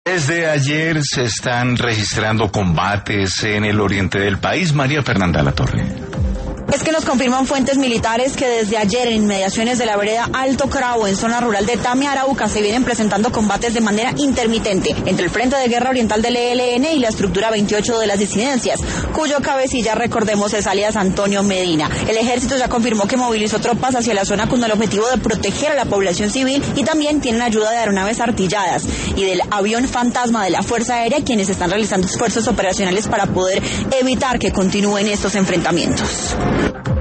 Desde ayer se están registrando combates en el oriente del país. María Fernanda Latorre. Es que nos confirman fuentes militares que desde ayer en inmediaciones de la vereda Alto Cravo, en zona rural de Tamia, Arauca, se vienen presentando combates de manera intermitente entre el Frente de Guerra Oriental del ELN y la estructura 28 de las disidencias, cuyo cabecilla, recordemos, es alias Antonio Medina. El ejército ya confirmó que movilizó tropas hacia la zona con el objetivo de proteger a la población civil y también tienen ayuda de aeronaves artilladas y del avión fantasma de la Fuerza Aérea, quienes están realizando esfuerzos operacionales para poder evitar que continúen estos enfrentamientos.